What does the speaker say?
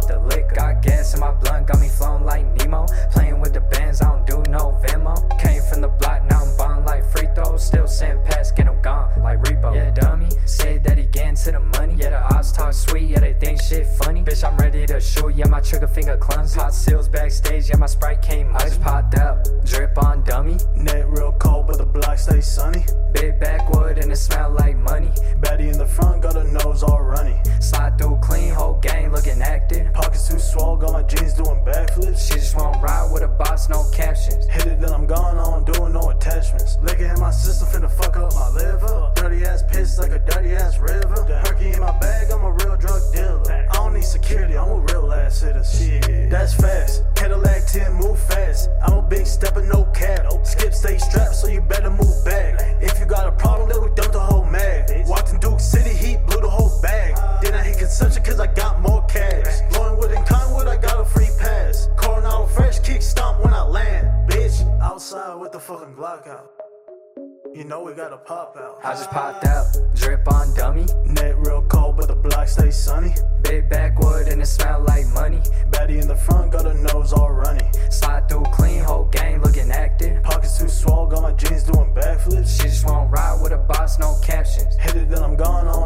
off the liquor. Got gas in my blunt, got me flowing like Nemo. Playing with the bands, I don't do no Venmo. Came from the block, now I'm ballin' like free throws. Still send pass, get him gone like repo. Yeah, dummy, said that he getting to the money. Yeah, the odds talk sweet, yeah, they think shit funny. Bitch, I'm ready to shoot, yeah, my trigger finger clumsy. Hot seals backstage, yeah, my Sprite came muddy. I just popped out, drip on dummy. Net real cold, but the block stay sunny. Big backwood and it smell like money. Baddie in the front, got her nose all runny. Slide through clean, whole gang looking active. Pockets too swole, got my jeans doing backflips. She just won't ride with a boss, no captions. Hit it, then I'm gone, I don't doing no attachments. Licking in my system, finna fuck up my liver. Dirty ass piss like a dirty ass river. Herky in my bag, I'm a real drug dealer. I don't need security, I'm a real ass hitter. Shit, that's fast. Cadillac 10, move fast. I'm a big stepper, no cap. Skip stay strapped, so you better move back. If you got a problem, then we dump the whole mag. Walked in Duke City, heat blew the whole bag. Then I hit consumption cause I got more cash. Loinwood and Conwood, I got a free pass. Coronado fresh, kick stomp when I land. Bitch, outside with the fucking Glock out. You know we gotta pop out. I just popped out, drip on dummy. Net real cold, but the block stay sunny. Big backwood and it smell like money. Baddie in the front, got her nose all runny. Slide through clean, whole gang looking active. Pockets too swole, got my jeans doing backflips. She just won't ride with a boss, no captions. Hit it, then I'm gone, I